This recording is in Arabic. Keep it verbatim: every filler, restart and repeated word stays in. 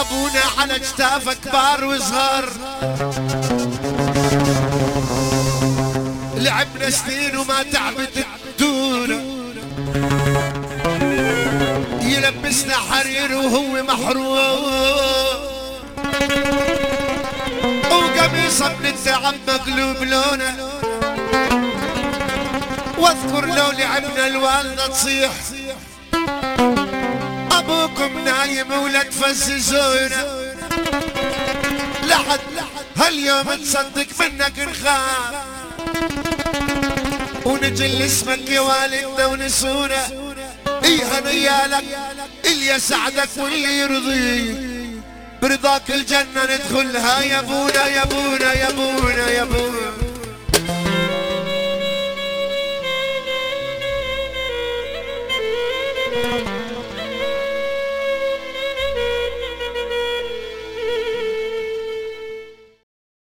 ابونا على اجتافه كبار وصغار، لعبنا سنين وما تعبت الدورة، يلبسنا حرير وهو محروم، وقميصه من التعب مقلوب لونه. واذكر لو لعبنا الوالدة تصيح ابوكم نايم ولا تفززونا، لحد هاليوم تصدق منك نخاف، ونجل اسمك يا والدنا ونسونا. اي هنيالك اللي يسعدك واللي يرضيك، برضاك الجنة ندخلها يا ابونا يا ابونا يا ابونا يا ابونا.